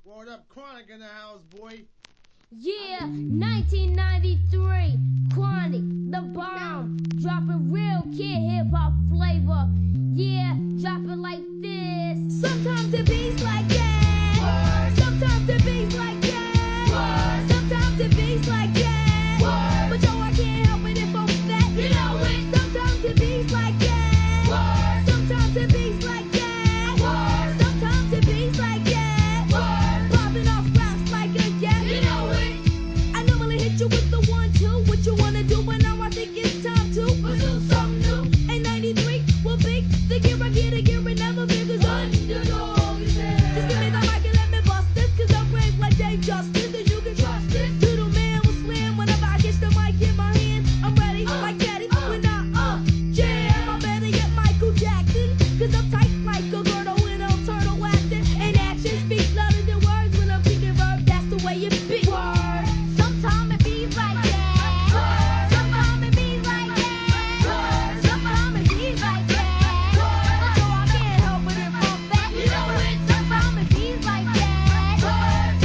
Word up, Chronic in the house, boy. Yeah, 1993, Chronic, the bomb, dropping real kid hip hop flavor. Yeah, dropping like this. Sometimes it be